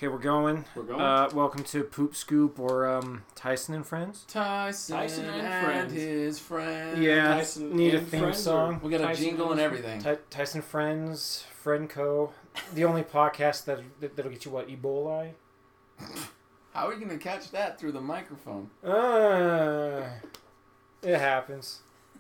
Okay, we're going. Welcome to Poop Scoop or Tyson and Friends. Tyson and his friends. Yeah, Tyson need a and theme friends, song. We got a Tyson jingle and everything. Tyson Friends, Friend Co. The only podcast that'll get you what, Ebola? How are you going to catch that through the microphone? It happens.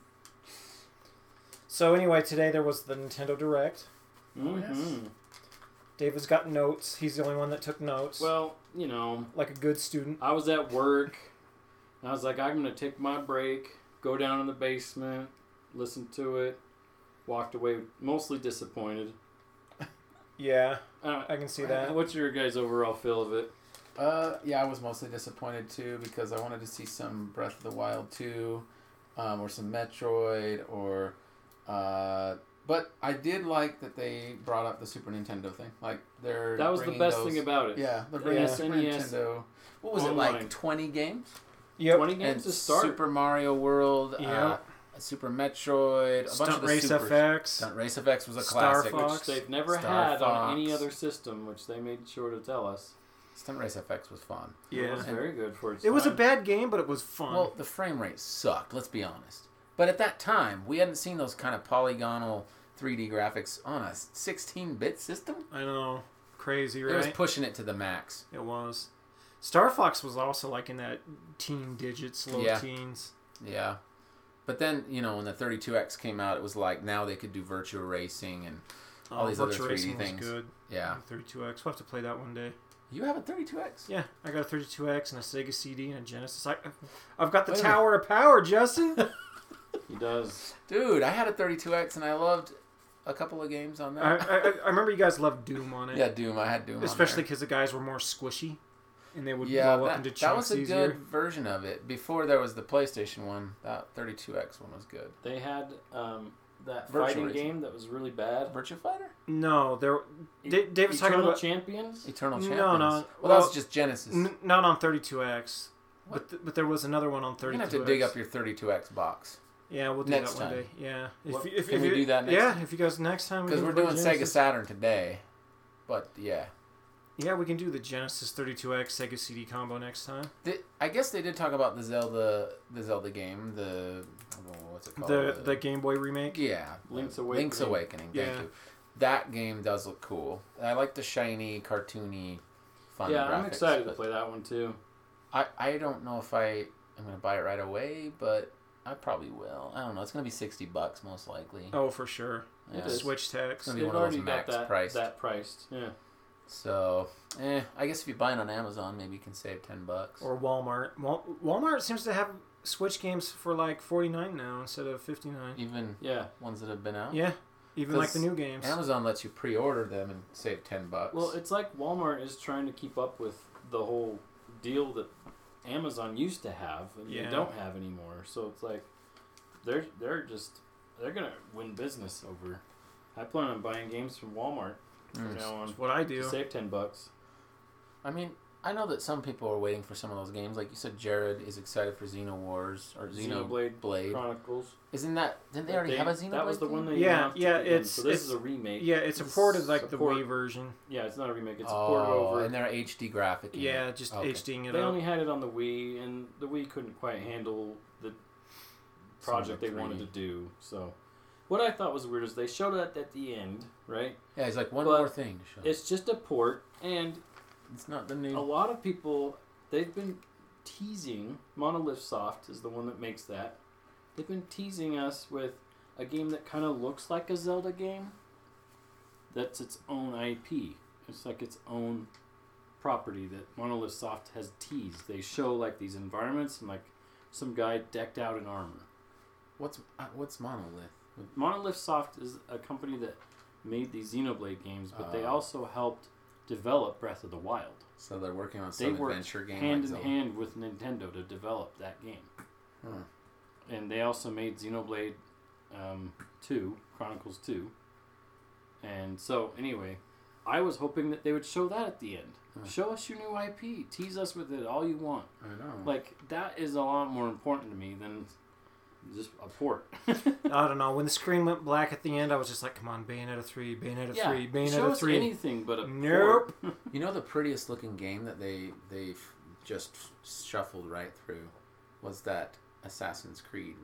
So anyway, today there was the Nintendo Direct. Mm-hmm. Yes. David's got notes. He's the only one that took notes. Well, you know, like a good student. I was at work, and I was like, I'm going to take my break, go down in the basement, listen to it, walked away mostly disappointed. Yeah, I can see that. What's your guys' overall feel of it? Yeah, I was mostly disappointed too because I wanted to see some Breath of the Wild 2, or some Metroid, or but I did like that they brought up the Super Nintendo thing. Like that was the best thing about it. Yeah, they're bringing Super SNES Nintendo. What was online. it like? 20 games? Yep. 20 games And to start. Super Mario World. Yep. Super Metroid. A bunch of the Race supers. FX. Stunt Race FX was a Star classic. Fox. Which they've never Star had Fox. on any other system, which they made sure to tell us. Stunt Race FX was fun. Yeah. It was very good for its It was a time. bad game, but it was fun. Well, the frame rate sucked, let's be honest. But at that time, we hadn't seen those kind of polygonal 3D graphics on a 16-bit system. I know. Crazy, right? It was pushing it to the max. It was. Star Fox was also like in that teen digits, low Yeah. teens. Yeah. But then, when the 32X came out, it was like now they could do Virtua Racing and all these other Virtua 3D Racing things. was good. Yeah. 32X. We'll have to play that one day. You have a 32X? Yeah, I got a 32X and a Sega CD and a Genesis. I've got the Wait a Tower of Power, Justin. He does. Dude, I had a 32X and I loved a couple of games on that. I remember you guys loved Doom on it. Yeah, Doom. I had Doom Especially on there. because the guys were more squishy. And they would Yeah, blow up into that chunks was a easier. good version of it. Before there was the PlayStation one, that 32X one was good. They had that Virtua fighting Racing. game that was really bad. Virtua Fighter? No, David's talking Eternal about Champions? Eternal No, Champions. no. Well, that was just Genesis. Not on 32X. But there was another one on 32X. You're going to have to dig up your 32X box. Yeah, we'll do Next that one time. day. Yeah. Can we do that next yeah, time? if you guys next time. Because we're doing Sega Saturn today. But, yeah. Yeah, we can do the Genesis 32X Sega CD combo next time. I guess they did talk about the Zelda game. What's it called? The Game Boy remake? Yeah. Link's Awakening. Link's Awakening, thank you. That game does look cool. I like the shiny, cartoony, fun graphics. Yeah, I'm excited to play that one too. I don't know if I'm going to buy it right away, but I probably will. I don't know. It's going to be $60 most likely. Oh, for sure. Yeah. It is. Switch text. Gonna be They've one of those already got max priced. that priced. Yeah. So, I guess if you buy it on Amazon, maybe you can save $10. Or Walmart. Walmart seems to have Switch games for like $49 now instead of $59. Even ones that have been out. Yeah, even like the new games. Amazon lets you pre-order them and save $10. Well, it's like Walmart is trying to keep up with the whole deal that Amazon used to have and they don't have anymore. So it's like they're gonna win business over. I plan on buying games from Walmart from now on. That's what I do. To save $10. I mean, I know that some people are waiting for some of those games. Like you said, Jared is excited for Xenowars or Xenoblade Chronicles. Isn't that? Didn't they already have a Xenoblade? That was the one they Yeah, announced yeah. at the end. It's So this is a remake. Yeah, it's a port of like the Wii version. Yeah, it's not a remake. It's a port over. And they're HD graphic. Yeah, just HDing it They up. only had it on the Wii, and the Wii couldn't quite handle the project they wanted to do. So, what I thought was weird is they showed it at the end, right? Yeah, it's like one more thing to show. It's just a port, and It's not the new. a lot of people, they've been teasing. Monolith Soft is the one that makes that. They've been teasing us with a game that kind of looks like a Zelda game. That's its own IP. It's like its own property that Monolith Soft has teased. They show like these environments and like some guy decked out in armor. What's Monolith? Monolith Soft is a company that made these Xenoblade games, but they also helped develop Breath of the Wild. So they're working on They some worked adventure game. hand like in Zelda. hand with Nintendo to develop that game. And they also made Xenoblade 2, Chronicles 2. And so, anyway, I was hoping that they would show that at the end. Show us your new IP. Tease us with it all you want. I know. Like, that is a lot more important to me than just a port. I don't know. When the screen went black at the end, I was just like, come on, Bayonetta 3, Bayonetta 3, show Bayonetta us 3. anything but a Nope. port. You know the prettiest looking game that they just shuffled right through was that Assassin's Creed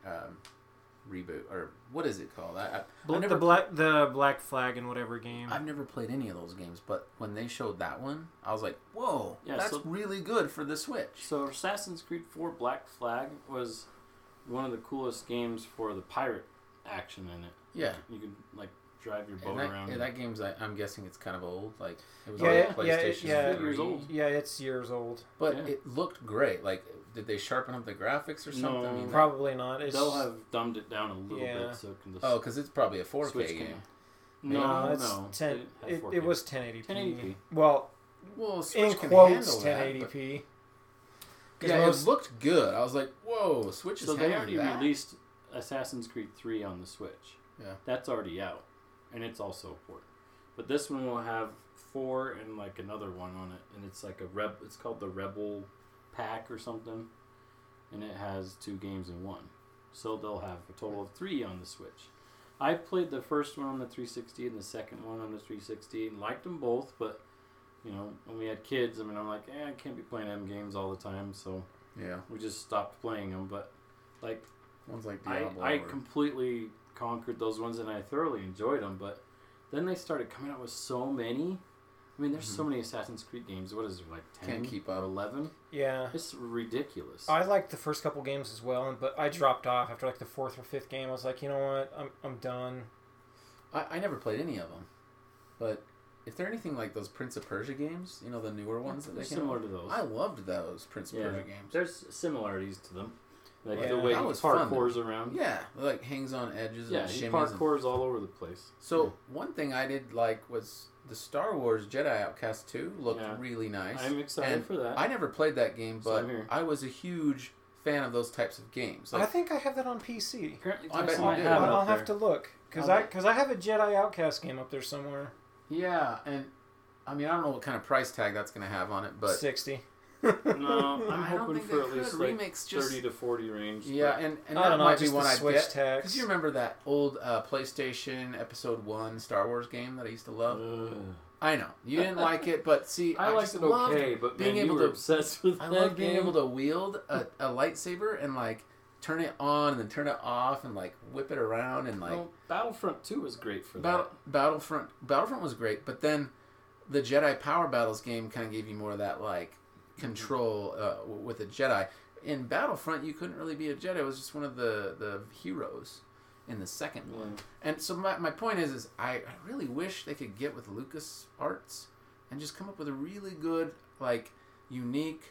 reboot, or what is it called? The Black Flag and whatever game. I've never played any of those games, but when they showed that one, I was like, whoa, Yeah, that's so- really good for the Switch. So Assassin's Creed 4 Black Flag was one of the coolest games for the pirate action in it. Yeah. You could like drive your And boat around. that game's, I'm guessing it's kind of old. Like, it was Yeah, on yeah, PlayStation yeah, 3. years old. Yeah, it's years old. But Yeah. it looked great. Like, did they sharpen up the graphics or something? No. I mean, Probably not. They'll have dumbed it down a little Yeah. bit so it can just oh, because it's probably a 4K Switch game. game. No, No, it's no. 10. It had 4K. It was 1080p. 1080p. Well, Well, in Switch can quotes, handle that. 1080p. But, yeah, it looked good. I was like, whoa, Switch is So they already that. released Assassin's Creed 3 on the Switch. Yeah. That's already out. And it's also a port. But this one will have 4 and like another one on it. And it's like it's called the Rebel Pack or something. And it has 2 games in one. So they'll have a total of 3 on the Switch. I played the first one on the 360 and the second one on the 360 and liked them both, but you know, when we had kids, I mean, I'm like, I can't be playing them games all the time, so Yeah. we just stopped playing them. But like, One's like Diablo. I completely conquered those ones and I thoroughly enjoyed them. But then they started coming out with so many. I mean, there's so many Assassin's Creed games. What is there, like 10 Can't keep or up. 11? Yeah. It's ridiculous. I liked the first couple games as well, but I dropped off after like the 4th or 5th game. I was like, you know what? I'm done. I never played any of them. But if they're anything like those Prince of Persia games, you know, the newer ones that They're they came similar out, to those. I loved those Prince of Yeah. Persia games. There's similarities to them. Like Yeah. the way he That was fun, parkours around. Yeah, like hangs on edges Yeah, and he shimmies. And... parkours all over the place. So one thing I did like was the Star Wars Jedi Outcast 2 looked Yeah. really nice. I'm excited And for that. I never played that game, but Same here. I was a huge fan of those types of games. I Like, think I have that on PC. Apparently, I bet Tyson you might do. have it I'll up have there. to look because I'll I have a Jedi Outcast game up there somewhere. yeah, and I mean I don't know what kind of price tag that's going to have on it, but 60. No, I I'm don't hoping think for they at least could. like Remakes just- 30 to 40 range. yeah, but and I that don't know, might be just one the I'd Switch get. tax. Because you remember that old PlayStation Episode 1 Star Wars game that I used to love? ugh. I know. You didn't like it, but see, I liked just it loved okay, but being man, able you were to- obsessed with I that love being game. able to wield a lightsaber and like turn it on and then turn it off and like whip it around and like Well, Battlefront 2 was great for Battlefront was great, but then the Jedi Power Battles game kind of gave you more of that like control with a Jedi. In Battlefront, you couldn't really be a Jedi. It was just one of the heroes in the second that. one. And so my point is I really wish they could get with LucasArts and just come up with a really good, like, unique,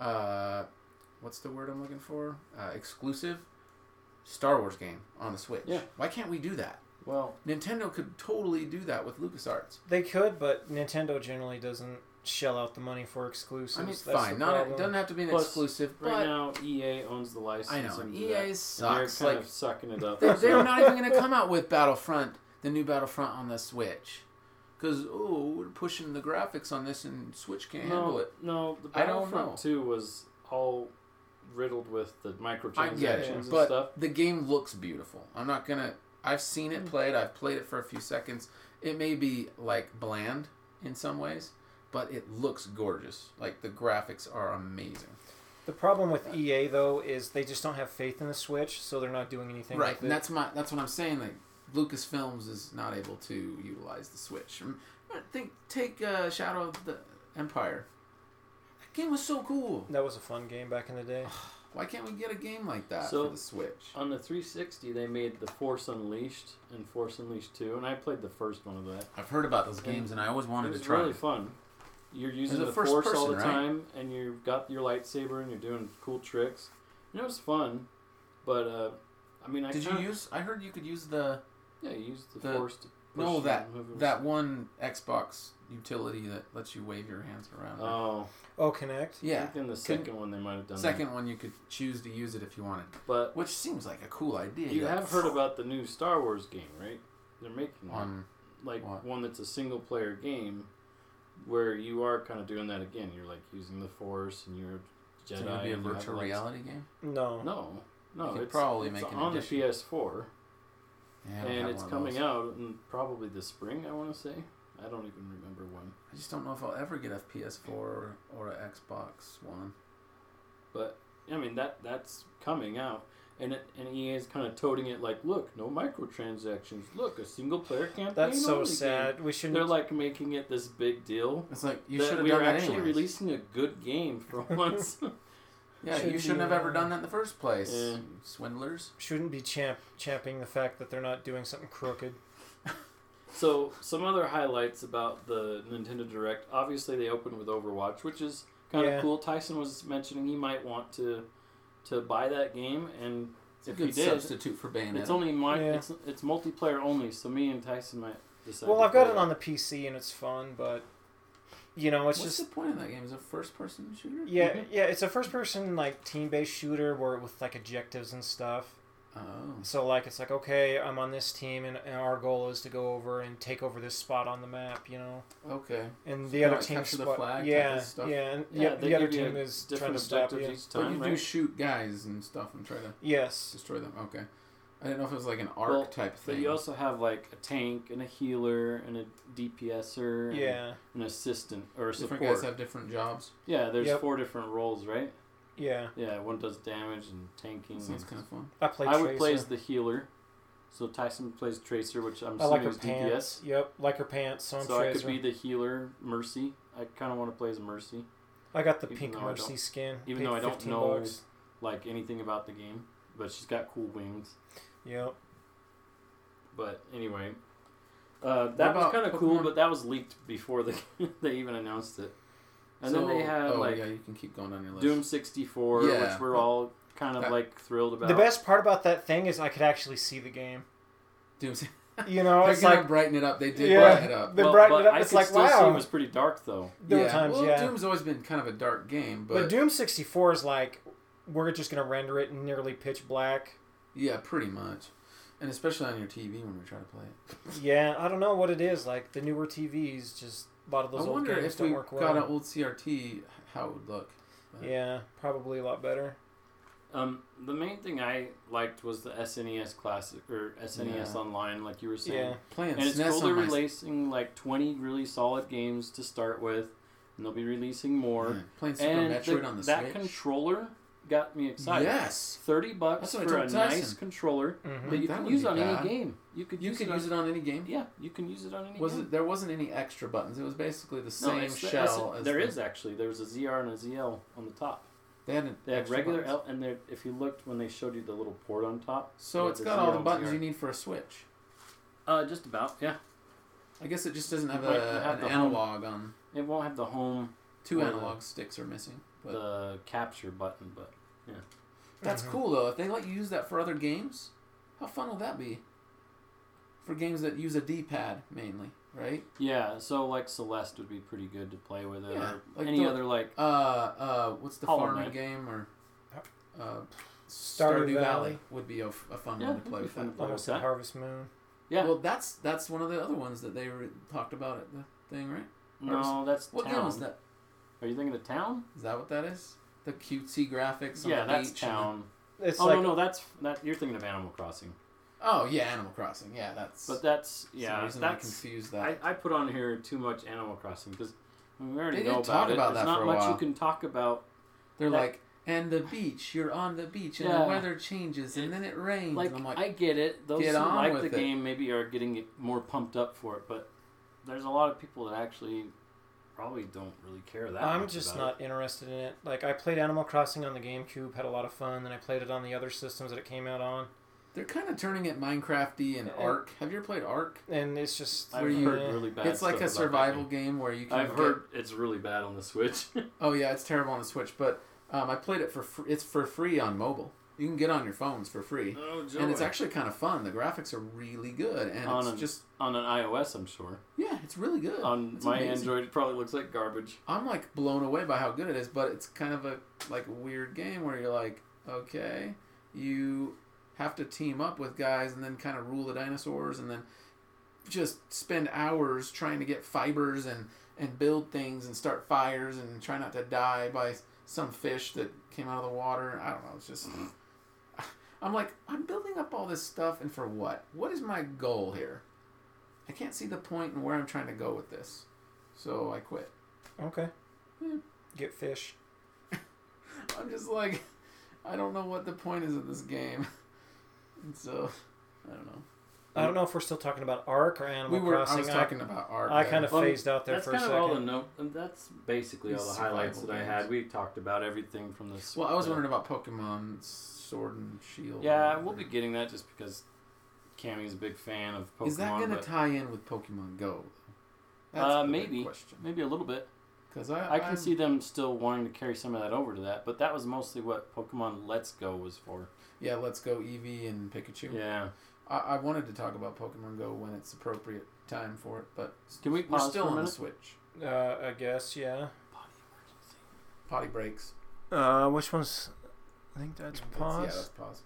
what's the word I'm looking for? Exclusive Star Wars game on the Switch. Yeah. Why can't we do that? Well, Nintendo could totally do that with LucasArts. They could, but Nintendo generally doesn't shell out the money for exclusives. I mean, That's fine. the Not it problem. doesn't have to be an Plus, exclusive, right but now EA owns the license. I know and EA they're sucks. kind Like of sucking it up. they're not even going to come out with Battlefront, the new Battlefront on the Switch, because we're pushing the graphics on this and Switch can't handle it. No, the I don't Battlefront know. 2 was all riddled with the microtransactions I get it, and but stuff. the game looks beautiful. I'm not gonna. I've seen it played. I've played it for a few seconds. It may be like bland in some ways, but it looks gorgeous. Like the graphics are amazing. The problem with EA though is they just don't have faith in the Switch, so they're not doing anything Right, with and it. that's what I'm saying. Like Lucasfilms is not able to utilize the Switch. Take Shadow of the Empire. That game was so cool. That was a fun game back in the day. Why can't we get a game like that So- for the Switch? On the 360, they made The Force Unleashed and Force Unleashed 2, and I played the first one of that. I've heard about those games, and I always wanted It to was try. really fun. You're using It's a the first Force all person, the right? time, and you've got your lightsaber, and you're doing cool tricks. And it was fun, but I mean, Did you use? I heard you could use the Yeah, you used the the- Force to push no and that move it. that one Xbox utility that lets you wave your hands around. Oh, Oh, Connect? I Yeah. think in the second one they might have done Second one, you could choose to use it if you wanted, that. But which seems like a cool idea. you Like, have heard about the new Star Wars game, right? They're making one. on Like what? one that's a single player game where you are kind of doing that again. You're like using the Force and you're so Jedi. it'll be a and you have virtual lights- reality game. No. No, No, could it's probably it's make an on the addition. PS4, Yeah, I don't and have it's one of coming those. out in probably the spring. I want to say. I don't even remember when. I just don't know if I'll ever get a PS4 or an Xbox One. But I mean that's coming out, and EA is kind of toting it like, look, no microtransactions. Look, a single player campaign. That's so only sad. game. We shouldn't. They're like making it this big deal. It's like you that should have we done are that actually anyways. releasing a good game for once. Yeah, Should you shouldn't be, have ever done that in the first place, Yeah. you swindlers. Shouldn't be championing the fact that they're not doing something crooked. So some other highlights about the Nintendo Direct. Obviously, they opened with Overwatch, which is kind of Yeah. cool. Tyson was mentioning he might want to buy that game, and It's a if good he did, substitute for Bayonetta. it's only Yeah. it's multiplayer only. So me and Tyson might decide. Well, to I've got play it that. on the PC and it's fun, but you know, it's What's just the point of that game? Is it a first-person shooter? yeah, Mhm. yeah. It's a first-person like team-based shooter where with like objectives and stuff. Oh. So like it's like okay, I'm on this team and our goal is to go over and take over this spot on the map, you know. Okay. And So the kinda other like team capture the spot, flag type yeah, of stuff? yeah, and Yeah, the they other give you team is trying different to stop objectives you. each But time, you right? do shoot guys and stuff and try to Yes. destroy them. Okay. I didn't know if it was like an arc Well, type But thing. you also have like a tank and a healer and a DPSer and Yeah. an assistant or a different support. guys have different jobs. Yeah, there's Yep. 4 different roles, right? Yeah. Yeah, one does damage and tanking. Sounds and- kind of fun. I play I Tracer. would play as the healer. So Tyson plays Tracer, which I'm I like assuming her is pants. DPS. Yep, like her pants. So I'm So I Tracer. could be the healer, Mercy. I kind of want to play as Mercy, I got the even pink though I Mercy don't- skin. even Paid though I don't $15 know bucks. like anything about the game. But she's got cool wings. Yep. But anyway, that was about kind of cool. Pokemon? But that was leaked before they even announced it. And then they had oh like yeah, you can keep going on your list. Doom 64, Yeah. which we're all kind of That- like thrilled about. The best part about that thing is I could actually see the game. Doom. You know, They're it's gonna like brighten it up. They did Yeah. brighten it up. They brightened it up. I It's could like, still see wow. it was pretty dark though. there were times, well, yeah. Doom's always been kind of a dark game, But but Doom 64 is like we're just gonna render it nearly pitch black. yeah, pretty much. And especially on your TV when we try to play it. Yeah, I don't know what it is. Like the newer TVs, just a lot of those I old wonder games if don't we work got well. an old CRT, how it would look. But Yeah, probably a lot better. The main thing I liked was the SNES Classic or SNES Yeah. Online, like you were saying. Yeah. Playing And it's SNES cool they're on my releasing like 20 really solid games to start with, and they'll be releasing more. yeah, playing Super And Metroid on the that Switch. controller got me excited. Yes. $30 That's what I for a told nice Tyson. controller Mhm. that you That can would use be on bad. any game. You could You use could it use it on any game. Yeah, you can use it on any Was game. it? There wasn't any extra buttons. It was basically the No, same it's the shell. as there the, is actually. There was a ZR and a ZL on the top. They had, They had extra regular buttons. L, and if you looked when they showed you the little port on top. So they it's had got ZR all the and buttons ZR. you need for a Switch. Just about, yeah. I guess it just doesn't have Like, you have an the home- analog on. It won't have the home, Two or the- analog sticks are missing. But the capture button, but that's Mhm. cool though. If they let you use that for other games, how fun will that be? For games that use a D-pad mainly, right? yeah. So like Celeste would be pretty good to play with it, Yeah, or like any the- other like. What's the Hollow farming Knight. game or Stardew Stardew Valley. Valley would be a fun Yeah, one to it'd play be with fun that. to play. Almost that? at Harvest Moon. Yeah. Well, that's one of the other ones that they talked about at the thing, right? No, that's What town. game is that? Are you thinking of town? Is that what that is? The cutesy graphics on Yeah, the that's beach and town. It's Oh like no, that's that. You're thinking of Animal Crossing, oh yeah, Animal Crossing. Yeah, that's. but that's for some yeah. reason I That's confused that. I put on here too much Animal Crossing because we already They know did about talk it. about There's that not for a much while. you can talk about. They're that- like, and the beach. You're on the beach, and Yeah. the weather changes, and then it rains. Like, and I'm like, I get it. Those get who on like with the it. game maybe are getting it more pumped up for it, but there's a lot of people that actually probably don't really care that I'm much just about not interested in it. Like I played Animal Crossing on the GameCube, had a lot of fun. Then I played it on the other systems that it came out on, they're kind of turning it Minecrafty and Ark. Have you ever played Ark? and it's just it. I've where you- heard really bad It's like stuff a about that survival game. game where you can. I've get- heard it's really bad on the Switch. Oh yeah, it's terrible on the Switch, but I played it for it's for free on mobile. You can get on your phones for free, Oh, joy. and it's actually kind of fun. The graphics are really good, and On it's an- just on an iOS, I'm sure. yeah, it's really good. On It's my amazing. Android, it probably looks like garbage. I'm like blown away by how good it is, but it's kind of a like a weird game where you're like, okay, you have to team up with guys and then kind of rule the dinosaurs and then just spend hours trying to get fibers and build things and start fires and try not to die by some fish that came out of the water. I don't know. It's just I'm like, I'm building up all this stuff, and for what? What is my goal here? I can't see the point in where I'm trying to go with this. So I quit. Okay. Yeah. Get fish. I'm just like, I don't know what the point is of this game. And so, I don't know. I don't know if we're still talking about Ark or Animal Crossing. I was talking about Ark. I kind of phased out there that's for a kind second. of all the note, and that's basically all the Survival highlights that I games. had. We talked about everything from this. Well, I was wondering about Pokemon Sword and Shield. Yeah, we'll be getting that just because Cammy's a big fan of Pokemon. Is that going to but, tie in with Pokemon Go? That's the big maybe. question. Maybe a little bit. Because I can see them still wanting to carry some of that over to that, but that was mostly what Pokemon Let's Go was for. Yeah, Let's Go Eevee and Pikachu. Yeah. I wanted to talk about Pokemon Go when it's appropriate time for it, but Can we we're pause still for a on the minute? Switch. I guess, yeah. Potty breaks. Which one's... I think that's pause. Yeah, that's pause.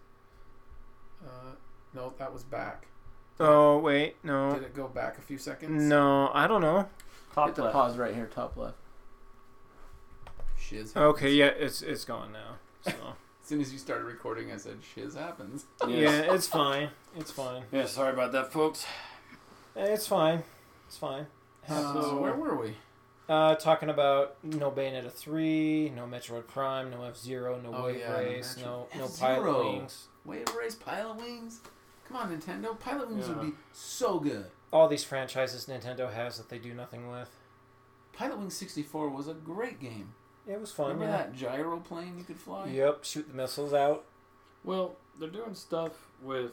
No, that was back. Oh, wait, no. Did it go back a few seconds? No, I don't know. Top Hit the left. pause right here, top left. Shiz happens. Okay, yeah, it's gone now. So. As soon as you started recording, I said, shiz happens. Yes. Yeah, it's fine. It's fine. Yeah, sorry about that, folks. It's fine. It's fine. So where were we? Talking about no Bayonetta 3, no Metroid Prime, no F-Zero, no Oh, Wave yeah, no Race, Metroid. no F-Zero. Pilot Wings. Wave Race, Pilot Wings? Come on, Nintendo. Pilot Wings Yeah. would be so good. All these franchises Nintendo has that they do nothing with. Pilot Wings 64 was a great game. It was fun, Remember yeah. that gyro plane you could fly? Yep, shoot the missiles out. Well, they're doing stuff with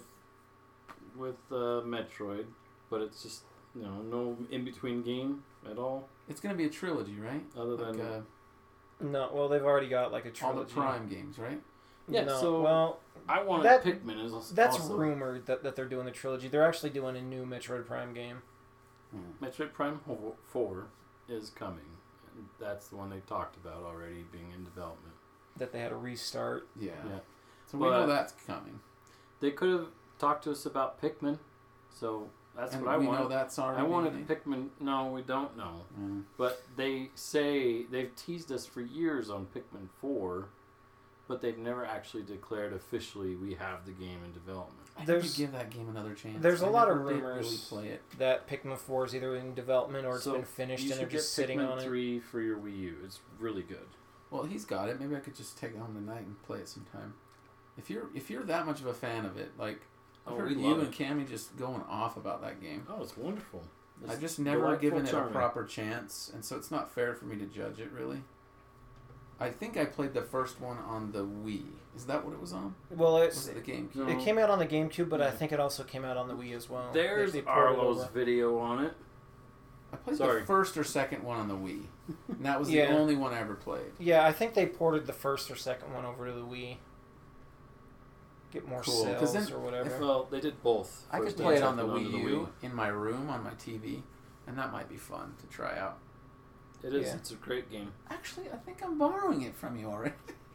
Metroid, but it's just no in between game at all. It's going to be a trilogy, right? Other Like, than No, well, they've already got like a all trilogy. the Prime games, right? Yeah, No, so well, I wanted that- Pikmin as also that's rumored that they're doing the trilogy. They're actually doing a new Metroid Prime game. Metroid Prime 4 is coming. And that's the one they talked about already being in development. That they had a restart. Yeah. Yeah. So we know that's coming. They could have talked to us about Pikmin, so that's And what I we wanted. know that's already I wanted made. Pikmin. No, we don't know. Mm. But they say they've teased us for years on Pikmin 4, but they've never actually declared officially we have the game in development. I need There's- to give that game another chance. there's a I lot of never did rumors. really play it. That Pikmin 4 is either in development or it's So been finished you and they're should get just sitting Pikmin on it. 3 for your Wii U. It's really good. Well, he's got it. Maybe I could just take it home tonight and play it sometime. If you're that much of a fan of it, like I've heard we you love and Cammy just going off about that game. Oh, it's wonderful. It's I've just never delightful, given it a charming. proper chance, and so it's not fair for me to judge it, really. I think I played the first one on the Wii. Is that what it was on? Well, Was it the GameCube? No. it came out on the GameCube, but I Yeah. think it also came out on the Wii as well. There's They ported it Arlo's over. video on it. I played Sorry. the first or second one on the Wii. And that was Yeah. the only one I ever played. Yeah, I think they ported the first or second one over to the Wii. Get more Cool, 'cause cells then or whatever. Well, they did both. I could First play it and on the second Wii onto U in my room on my TV, and that might be fun to try out. It is. Yeah. It's a great game. Actually, I think I'm borrowing it from you already.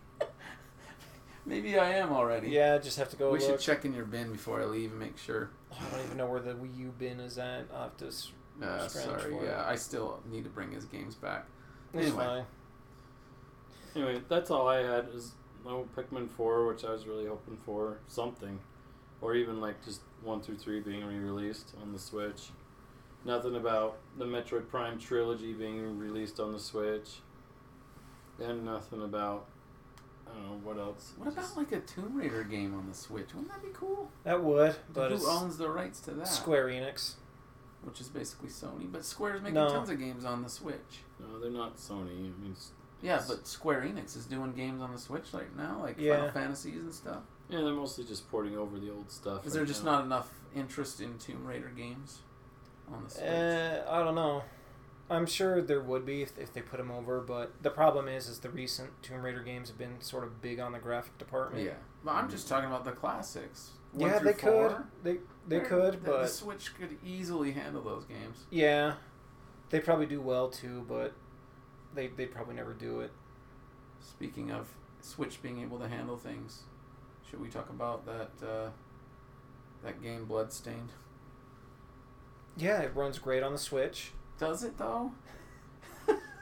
Maybe I am already. Yeah, just have to go We look. should check in your bin before I leave and make sure. I don't even know where the Wii U bin is at. I'll have to... Scrounge Sorry, for it. yeah, I still need to bring his games back. It's Anyway. fine. Anyway, that's all I had. Is no Pikmin 4, which I was really hoping for something, or even like just 1 through 3 being re-released on the Switch. Nothing about the Metroid Prime trilogy being released on the Switch, and nothing about I don't know what else. What about like a Tomb Raider game on the Switch? Wouldn't that be cool? That would, but Who it's owns the rights to that? Square Enix. Which is basically Sony, but Square's making No. tons of games on the Switch. No, they're not Sony. I mean, Yeah, but Square Enix is doing games on the Switch right now, like Yeah. Final Fantasies and stuff. yeah, they're mostly just porting over the old stuff. Is right there just now. not enough interest in Tomb Raider games on the Switch? I don't know. I'm sure there would be if they put them over, but the problem is the recent Tomb Raider games have been sort of big on the graphic department. Yeah, but I'm just talking about the classics. Yeah, 1 through they could. 4. They They're- could, the but Switch could easily handle those games. yeah, they probably do well too. But they'd probably never do it. Speaking of Switch being able to handle things, should we talk about that game Bloodstained? Yeah, it runs great on the Switch. Does it though?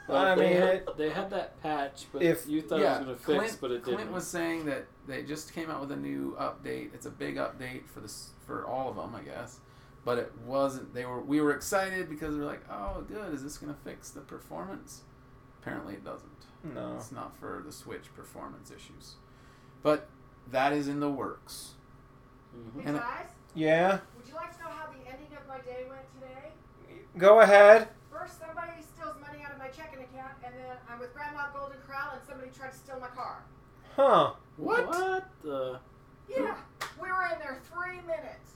I mean, they had that patch, but if- you thought it was going to fix, but it didn't. Clint was saying that they just came out with a new update. It's a big update for all of them, I guess. But it wasn't. We were excited because we were like, oh, good. Is this going to fix the performance? Apparently, it doesn't. No. It's not for the Switch performance issues. But that is in the works. Mhm. Hey And- guys, Yeah. would you like to know how the ending of my day went today? Go ahead. First, somebody steals money out of my checking account, and then I'm with Grandma Golden Corral, and somebody tried to steal my car. Huh. What the? Yeah, we were in there 3 minutes.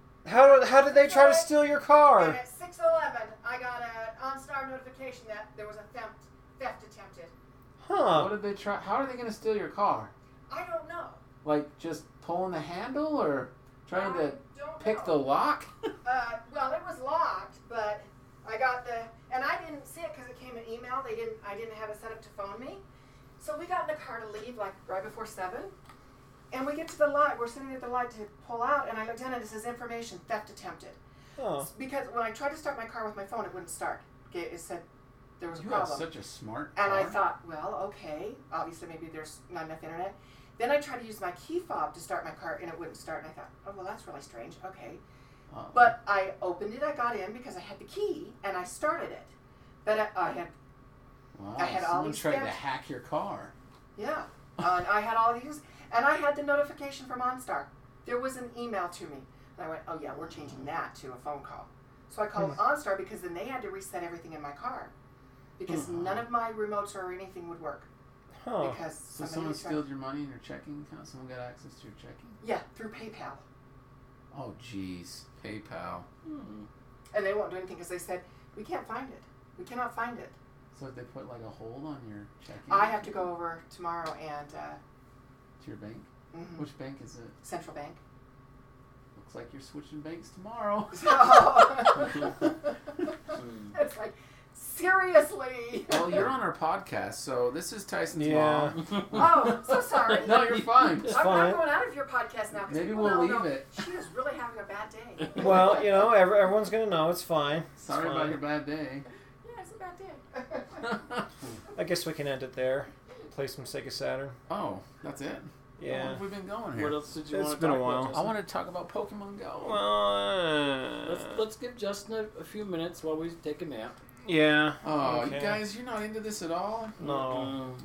How did they try to steal your And car? at 6:11, I got an OnStar notification that there was a theft attempted. Huh. What did they try? How are they going to steal your car? I don't know. Like just pulling the handle or trying I to don't pick know. the lock? Well, it was locked, but I got and I didn't see it because it came in email. I didn't have it set up to phone me. So we got in the car to leave like right before 7. And we get to the light. We're sitting at the light to pull out, and I look down and it says information theft attempted. Huh. Because when I tried to start my car with my phone, it wouldn't start. It said there was a You have problem. such a smart And car. I thought, well, okay, obviously maybe there's not enough internet. Then I tried to use my key fob to start my car, and it wouldn't start. And I thought, oh, well, that's really strange. Okay. Oh. But I opened it, I got in because I had the key, and I started it. But I had, Wow, I had all someone these tried to steps. hack your car. yeah. And I had all these, and I had the notification from OnStar. There was an email to me. And I went, oh, yeah, we're changing that to a phone call. So I called OnStar because then they had to reset everything in my car. Because none of my remotes or anything would work. Huh. Because So somebody someone was stole your money in your checking account? Someone got access to your checking? Yeah, through PayPal. Oh, jeez. PayPal. Hmm. And they won't do anything because they said, we can't find it. We cannot find it. So they put like a hold on your checking? I have to go over tomorrow and To your bank? mhm, Which bank is it? Central Bank. Looks like you're switching banks tomorrow. Hmm. It's like, seriously? Well, you're on our podcast, so this is Tyson's Yeah. mom. Oh, so sorry. No, you're fine. It's I'm fine. not going out of your podcast now. 'Cause Maybe people we'll now leave know it. She is really having a bad day. Well, everyone's gonna know. It's fine. It's Sorry fine. about your bad day. Yeah, it's a bad day. I guess we can end it there. Play some Sega Saturn. Oh, that's it? How long Yeah. have we been going here? What else did you It's want to been a talk while. about? I Justin? want to talk about Pokemon Go. Well, Let's give Justin a few minutes while we take a nap. yeah. Oh, Okay. you guys, you're not into this at all? No.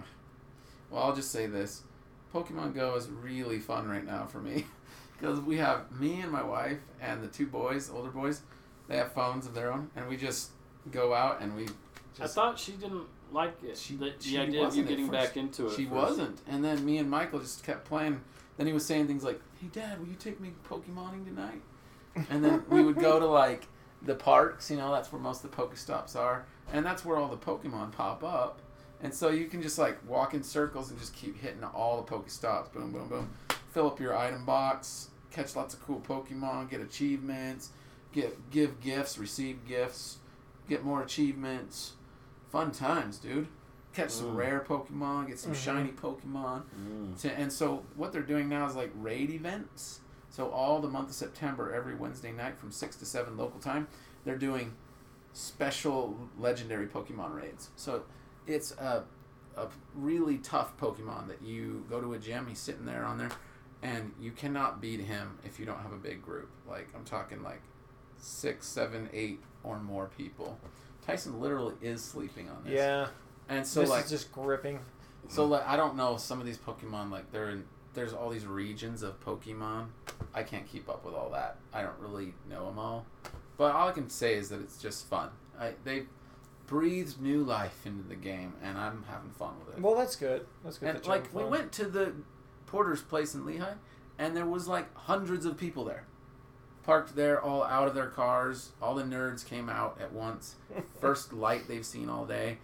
Well, I'll just say this. Pokemon Go is really fun right now for me. Because we have me and my wife and the 2 boys, older boys, they have phones of their own, and we just go out and we I just... thought she didn't like it. She the idea of you wasn't at getting first. back into it. She first. wasn't. And then me and Michael just kept playing. Then he was saying things like, hey, Dad, will you take me Pokemoning tonight? And then we would go to, like, the parks. That's where most of the Pokestops are. And that's where all the Pokemon pop up. And so you can just, like, walk in circles and just keep hitting all the Pokestops. Boom, boom, boom. Fill up your item box. Catch lots of cool Pokemon. Get achievements. Give gifts. Receive gifts. Get more achievements. Fun times, dude. Catch some rare Pokemon, get some shiny Pokemon. And so what they're doing now is like raid events. So all the month of September, every Wednesday night from 6 to 7 local time, they're doing special legendary Pokemon raids. So it's a really tough Pokemon that you go to a gym, he's sitting there on there, and you cannot beat him if you don't have a big group. Like, I'm talking like 6, 7, 8 or more people. Tyson literally is sleeping on this. Yeah. And so This like is just gripping. so like I don't know, some of these Pokemon, like there's all these regions of Pokemon. I can't keep up with all that. I don't really know them all. But all I can say is that it's just fun. They breathed new life into the game, and I'm having fun with it. Well, that's good. That's good. And that you're like having we fun. went to the Porter's place in Lehigh, and there was like hundreds of people there. Parked there, all out of their cars. All the nerds came out at once. First light they've seen all day.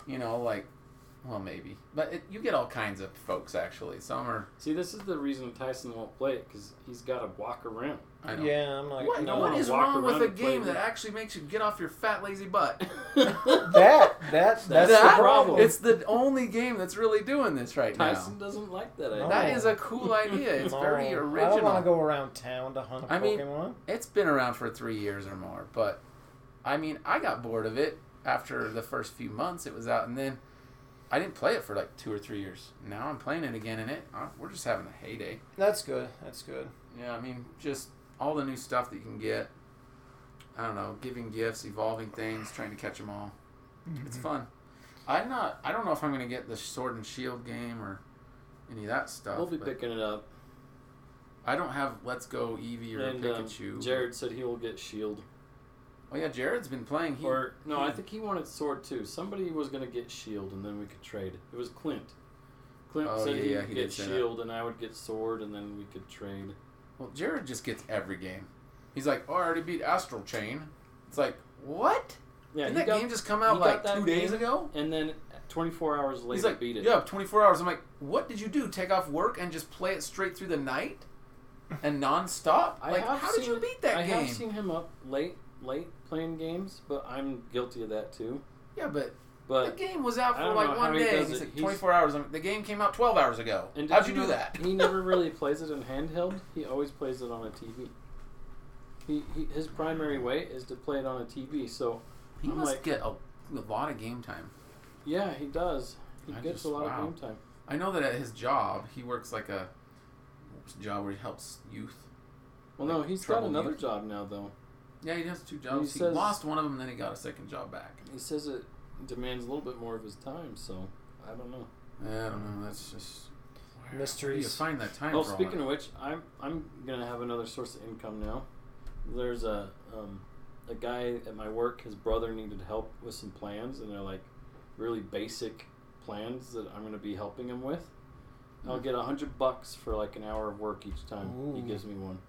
Well, maybe. But you get all kinds of folks, actually. Some are... See, this is the reason Tyson won't play it, because he's got to walk around. I know. Yeah, I'm like, What, no. what is walk wrong with around a and play game that with- actually makes you get off your fat, lazy butt? That's the That- problem. It's the only game that's really doing this right Tyson now. doesn't like that No. idea. That is a cool idea. It's very No, original. I don't want to go around town to hunt a I mean, Pokemon. It's been around for 3 years or more, but I mean, I got bored of it. after the first few months it was out, and then I didn't play it for like 2 or 3 years. Now I'm playing it again, and we're just having a heyday. That's good. That's good. Yeah, I mean, just all the new stuff that you can get. I don't know, giving gifts, evolving things, trying to catch them all. Mm-hmm. It's fun. I don't know if I'm going to get the Sword and Shield game or any of that stuff. We'll be but picking it up. I don't have Let's Go Eevee or And Pikachu. Jared said he will get Shield. Oh yeah, Jared's been playing. I think he wanted Sword too. Somebody was going to get Shield, and then we could trade. It was Clint. Clint said he would get Shield, and I would get Sword, and then we could trade. Well, Jared just gets every game. He's like, oh, I already beat Astral Chain. It's like, what? Yeah, Didn't that game just come out like 2 days ago? And then 24 hours later, He's like, beat it. Yeah, 24 hours. I'm like, what did you do? Take off work and just play it straight through the night? And nonstop? How did you beat that game? I have seen him up late playing games, but I'm guilty of that too. Yeah, but the game was out for I like don't know 1 how he day. does He's it. like 24 hours. The game came out 12 hours ago. And How'd you do that? He never really plays it in handheld. He always plays it on a TV. His primary way is to play it on a TV. So he must get a lot of game time. Yeah, he does. He gets a lot of game time. I know that at his job, he works like a job where he helps youth. Well, no, he's got another job now, though. Yeah, he has 2 jobs. He lost one of them, and then he got a second job back. He says it demands a little bit more of his time, so I don't know. I don't know. That's just mysteries. Where do you find that time? Well, speaking of which, I'm gonna have another source of income now. There's a guy at my work. His brother needed help with some plans, and they're like really basic plans that I'm gonna be helping him with. I'll get $100 for like an hour of work each time he gives me one.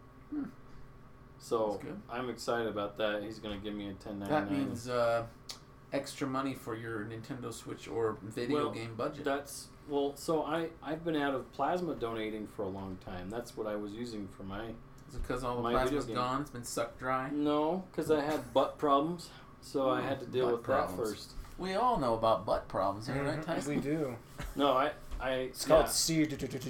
So I'm excited about that. He's gonna give me a $10.99. That means extra money for your Nintendo Switch or video game budget. So I've been out of plasma donating for a long time. That's what I was using for my. Is it because all the plasma's gone? It's been sucked dry? No, because I had butt problems, so I had to deal with that first. We all know about butt problems, right, Tyson? We do. No, It's called C.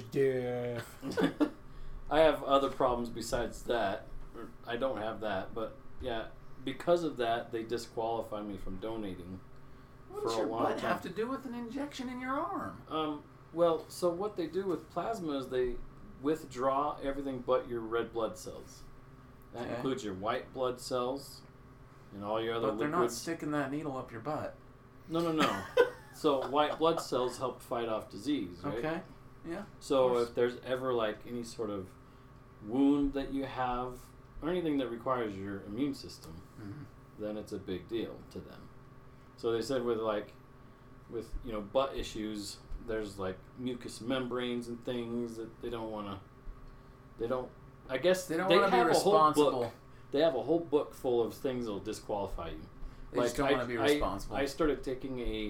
I have other problems besides that. I don't have that, but yeah, because of that, they disqualify me from donating What for does a your long butt time. have to do with an injection in your arm? Well, so what they do with plasma is they withdraw everything but your red blood cells. That includes your white blood cells and all your other But they're not liquids. sticking that needle up your butt. No. So white blood cells help fight off disease, right? Okay. Yeah. So if there's ever like any sort of wound that you have or anything that requires your immune system, then it's a big deal to them. So they said with butt issues, there's like mucous membranes and things that they don't want to. I guess they don't want to be responsible. They have a whole book full of things that'll disqualify you. They just don't want to be responsible. I started taking a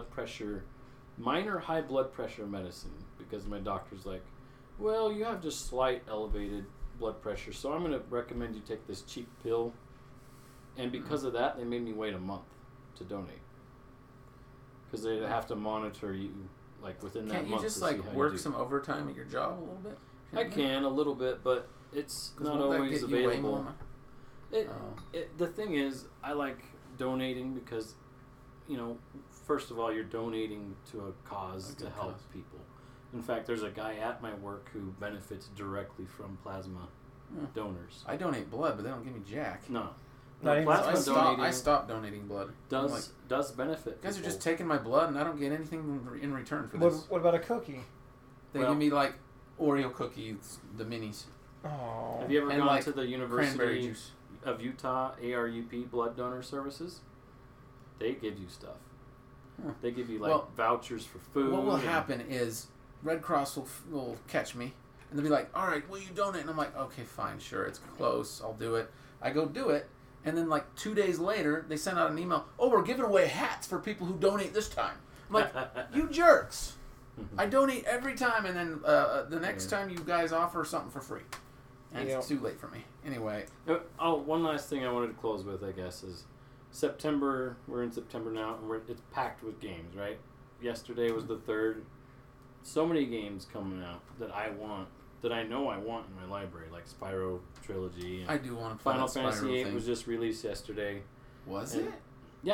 minor high blood pressure medicine because my doctor's like, well, you have just slight elevated blood pressure, so I'm going to recommend you take this cheap pill. And because of that, they made me wait a month to donate. Because they have to monitor you like within that month. Can't you just work some overtime at your job a little bit? I can a little bit, but it's not always available. The thing is, I like donating because, first of all, you're donating to a cause to help people. In fact, there's a guy at my work who benefits directly from plasma donors. I donate blood, but they don't give me jack. No. I stopped donating blood. Does benefit. You guys are just taking my blood, and I don't get anything in return for this. What about a cookie? They give me like Oreo cookies, the minis. Oh. Have you ever gone to the University of Utah ARUP blood donor services? They give you stuff. They give you vouchers for food. What will happen is Red Cross will catch me, and they'll be like, all right, will you donate? And I'm like, okay, fine, sure, it's close, I'll do it. I go do it, and then like 2 days later, they send out an email, oh, we're giving away hats for people who donate this time. I'm like, you jerks. I donate every time, and then the next time you guys offer something for free. And it's too late for me. Anyway. One last thing I wanted to close with, I guess, is September. We're in September now, and it's packed with games, right? Yesterday was the 3rd. So many games coming out that I know I want in my library, like Spyro Trilogy. And I do want to play Final Fantasy VIII was just released yesterday. Was it? Yeah.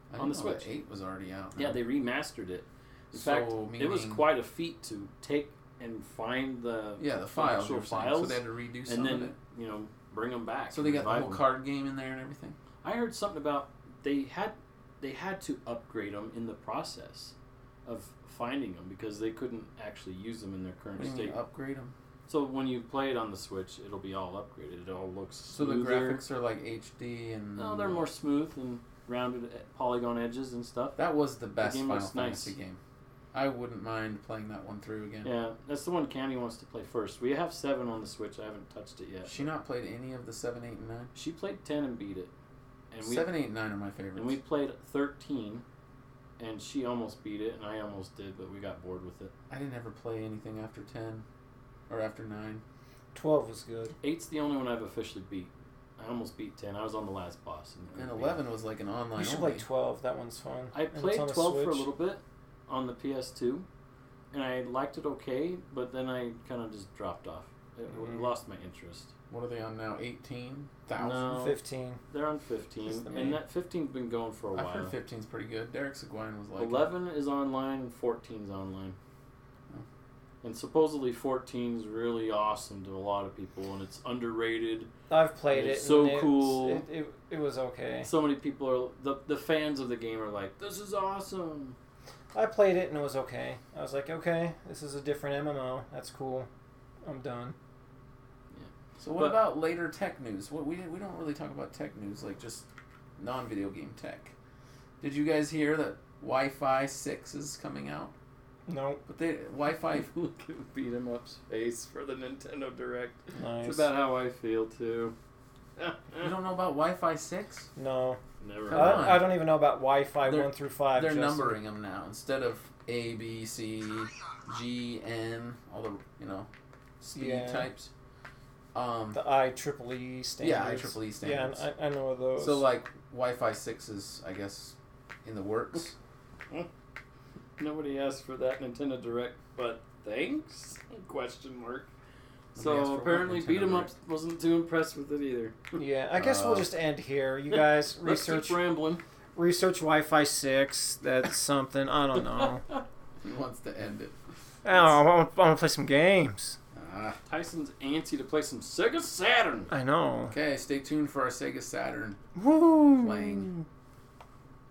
I on the didn't know that Switch. 8 was already out. Yeah, now. they remastered it. In So, fact, it was meaning- quite a feat to take and find the the files. actual you were saying. So files, they had to redo some and of then it. bring them back. So they got the revive whole them. card game in there and everything. I heard something about they had to upgrade them in the process of finding them because they couldn't actually use them in their current What do you state. mean upgrade them? So when you play it on the Switch, it'll be all upgraded. It all looks So the smoother. graphics are like HD and. No, they're more smooth and rounded polygon edges and stuff. That was the best game Final looks nice. Fantasy game. I wouldn't mind playing that one through again. Yeah, that's the one Cammy wants to play first. We have 7 on the Switch. I haven't touched it yet. She not played any of the 7, 8, and 9? She played 10 and beat it. And 7, 8, and 9 are my favorites. And we played 13, and she almost beat it, and I almost did, but we got bored with it. I didn't ever play anything after 10 or after 9. 12 was good. 8's the only one I've officially beat. I almost beat 10. I was on the last boss. And beat 11 was like an online You should only. play 12. That one's fun. I And it's played on the 12 for a Switch. little bit on the PS2, and I liked it okay, but then I kind of just dropped off. It lost my interest. What are they on now? 18,000? No. 15. They're on It's 15, the and main. that 15's been going for a I've while. heard 15's pretty good. Derek Seguin was like 11 is online and 14's online. Oh. And supposedly 14 is really awesome to a lot of people, and it's underrated. I've played it. It's so and cool. It was okay. So many people are the fans of the game are like, "This is awesome." I played it and it was okay. I was like, okay, this is a different MMO. That's cool. I'm done. So what But- about later tech news? What we don't really talk about tech news, like just non-video game tech. Did you guys hear that Wi-Fi 6 is coming out? Nope. But Wi-Fi Look at beat 'em up's face for the Nintendo Direct. Nice. It's about how I feel too. You don't know about Wi-Fi 6? No. Never. Come on. I don't even know about Wi-Fi They're- 1 through 5. They're Justin. numbering them now instead of A, B, C, G, N, all the speed Yeah. types. The IEEE standards. Yeah, IEEE standards. Yeah, I know of those. So like Wi-Fi 6 is, I guess, in the works. Nobody asked for that Nintendo Direct, but thanks? Question mark. Nobody asked So for apparently what beat 'em Nintendo up wasn't too impressed with it either. Yeah, I guess we'll just end here. You guys Let's research keep rambling. Wi-Fi 6. That's something. I don't know. He wants to end it. I want to play some games. Tyson's antsy to play some Sega Saturn. I know. Okay, stay tuned for our Sega Saturn Woo! playing.